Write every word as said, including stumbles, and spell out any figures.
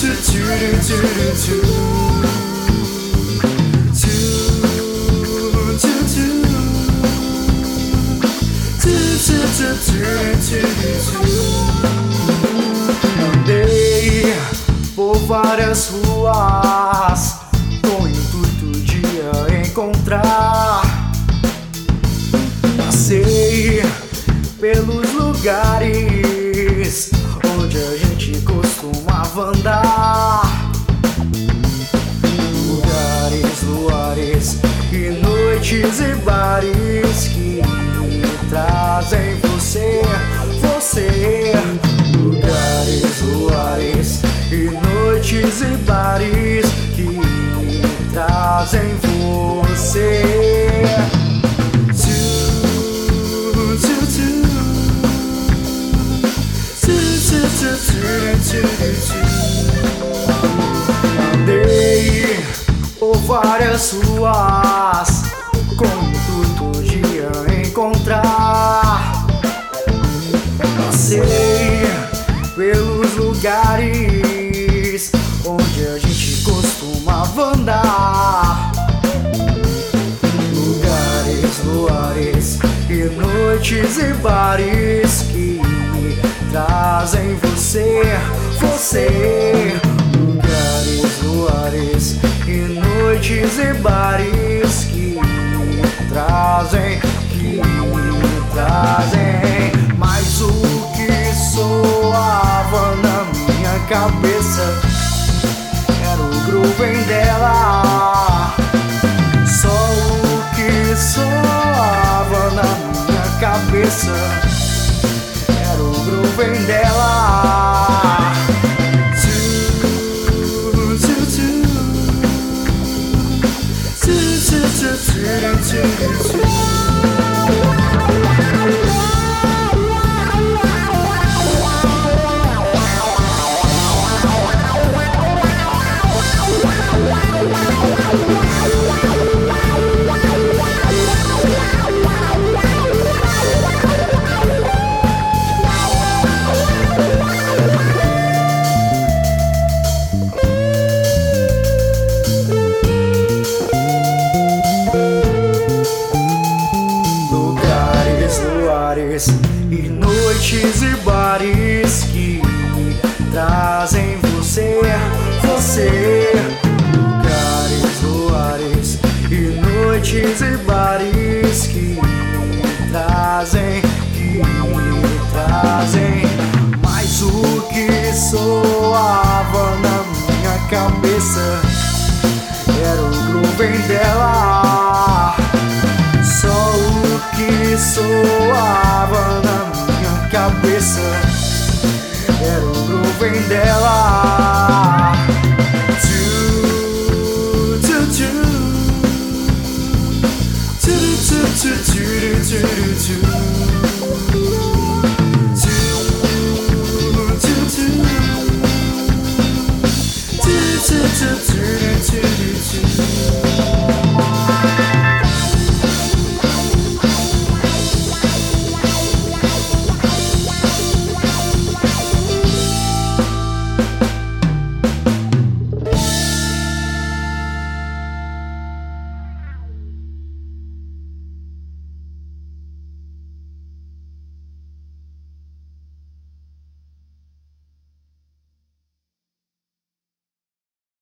Andei por várias ruas com o intuito de a encontrar. Passei pelos lugares onde a gente costumava andar. Lugares, luares e noites e bares que me trazem você, você. Lugares, luares e noites e bares que me trazem você. Andei por várias ruas com o intuito de a encontrar. Passei pelos lugares onde a gente costumava andar. Lugares, luares e noites e bares que me trazem você, você. Lugares, luares e noites e bares que me trazem, que me trazem. Mas o que soava na minha cabeça era o groove dela. Só o que soava na minha cabeça era o groove dela. E noites e bares que me trazem você, você. Lugares, luares e noites e bares que me trazem, que me trazem. Mas o que soava na minha cabeça era o groove dela. Só o que soava na minha cabeça era o groove dela. Tu, tu, tu, tu, tu, tu, tu, tu, tu, tu.